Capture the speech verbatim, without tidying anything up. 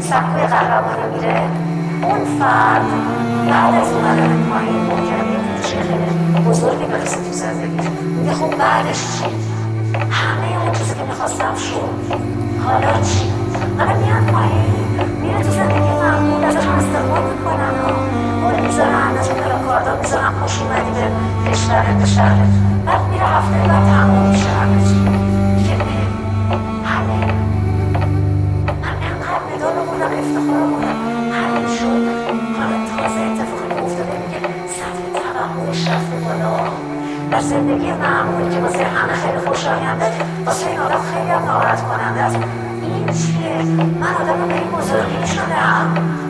سبکوی قهرمانی میره، اون فرد بعد از اومدن پایین ممکنه یه فروشی خیلی بزرگی برسه تو زندگیش. میگه خب بعدش چی؟ همه اون چیزی که میخواستم شد، حالا چی؟ حالا میاد پایین، میره تو زندگی معمول، ازشون استقبال میکنن ها، بوری میذارن، ازشون پلاکاردها میذارن خوش اومدی به کشورت، به شهرت. بعد میره هفته بعد تموم میشه همه چی. میگه نه، همه من انقدر مدال بودم، افتخار بودم، همین شد. حالا تازه اتفاقی که افتاده میگه سطح توقعش رفته بالا. در زندگی معمولی که واسه همه خیلی خوشاینده، واسه این آدم خیلی هم ناراحت کننده است. این چیه؟ من آدم به این بزرگی شدم.